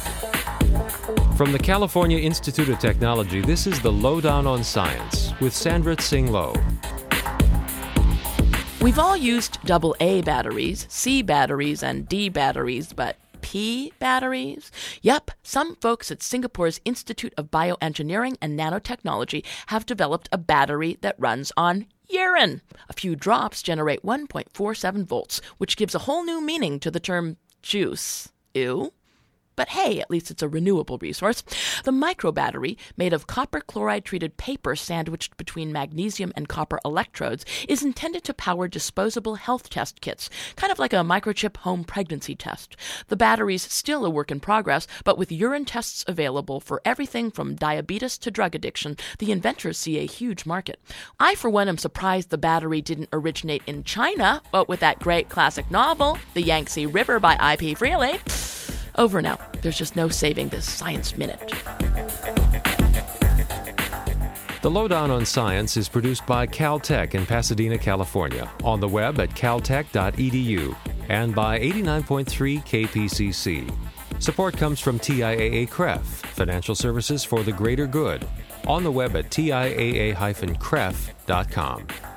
From the California Institute of Technology, this is the Lowdown on Science with Sandra Tsing Loh. We've all used AA batteries, C batteries, and D batteries, but P batteries? Yep, some folks at Singapore's Institute of Bioengineering and Nanotechnology have developed a battery that runs on urine. A few drops generate 1.47 volts, which gives a whole new meaning to the term juice. Ew. But hey, at least it's a renewable resource. The microbattery, made of copper chloride-treated paper sandwiched between magnesium and copper electrodes, is intended to power disposable health test kits, kind of like a microchip home pregnancy test. The battery's still a work in progress, but with urine tests available for everything from diabetes to drug addiction, the inventors see a huge market. I, for one, am surprised the battery didn't originate in China, but with that great classic novel, The Yangtze River by I.P. Freely. Over now. There's just no saving this Science Minute. The Lowdown on Science is produced by Caltech in Pasadena, California, on the web at caltech.edu and by 89.3 KPCC. Support comes from TIAA-CREF, Financial Services for the Greater Good, on the web at tiaa-cref.com.